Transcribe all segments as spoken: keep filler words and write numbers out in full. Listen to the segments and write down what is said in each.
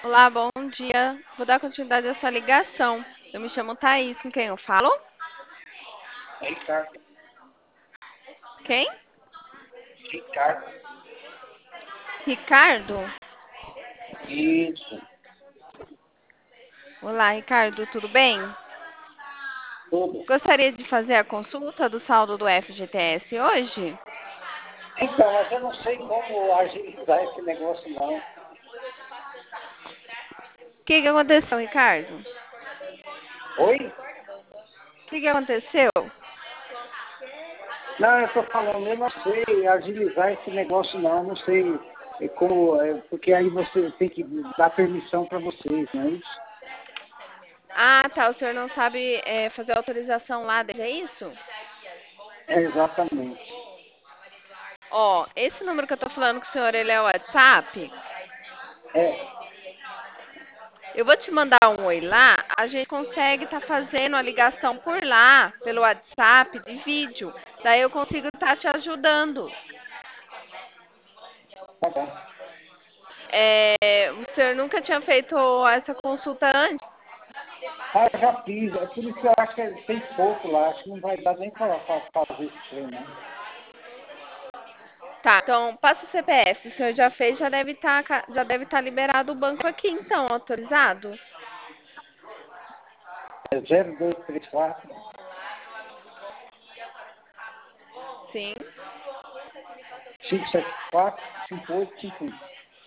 Olá, bom dia. Vou dar continuidade a sua ligação. Eu me chamo Thaís, com quem eu falo? Ricardo, Quem? Ricardo, Ricardo? isso, Olá, Ricardo, tudo bem? tudo. Gostaria de fazer a consulta do saldo do F G T S hoje? Então, mas eu não sei como agilizar esse negócio, não. O que, que aconteceu, Ricardo? Oi? O que, que aconteceu? Não, eu estou falando, eu não sei agilizar esse negócio, não. Não sei é como, é, porque aí você tem que dar permissão para vocês, não é isso? Ah, tá. O senhor não sabe é, fazer autorização lá, é isso? É, exatamente. Ó, esse número que eu tô falando com o senhor, ele é o WhatsApp? É, Eu vou te mandar um oi lá, a gente consegue estar fazendo a ligação por lá, pelo WhatsApp, de vídeo. Daí eu consigo estar te ajudando. tá bom. É, o senhor nunca tinha feito essa consulta antes? Ah, eu já fiz, é por isso que eu acho que tem pouco lá, acho que não vai dar nem para fazer esse trem, não. Tá, então passa o C P F. O senhor já fez, já deve estar, já deve estar liberado o banco aqui, então, autorizado? É zero dois três quatro, Sim. cinco sete quatro, cinco oito cinco um.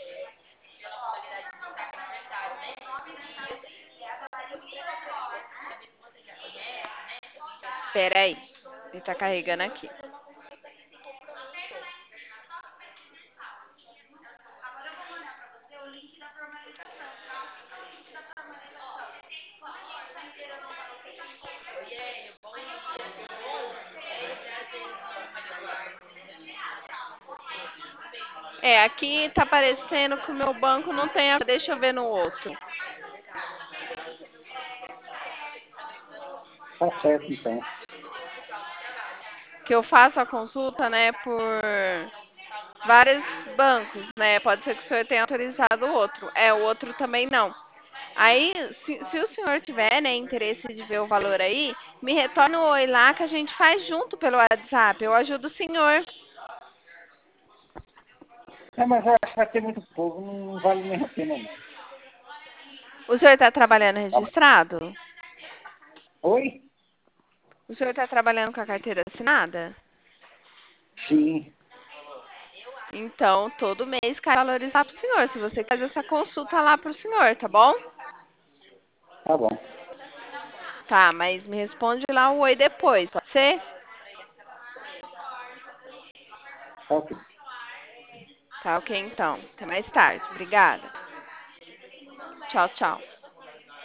Espera aí. Ele tá carregando aqui. É, aqui tá aparecendo que o meu banco não tem a... Deixa eu ver no outro. Tá certo, então. Que eu faço a consulta, né, por vários bancos, né? Pode ser que o senhor tenha autorizado o outro. É, o outro também não. Aí, se, se o senhor tiver, né, interesse de ver o valor aí, me retorna o oi lá que a gente faz junto pelo WhatsApp. Eu ajudo o senhor. É, mas eu acho que vai ter muito pouco, não vale nem a pena, não. O senhor está trabalhando Tá bom. registrado? Oi? O senhor está trabalhando com a carteira assinada? Sim, Então, todo mês cai valorizar para o senhor. Se você fazer essa consulta lá para o senhor, tá bom? tá bom. Tá, mas me responde lá o oi depois, pode ser? Tá ok. Tá ok, então. Até mais tarde. Obrigada. Tchau, tchau.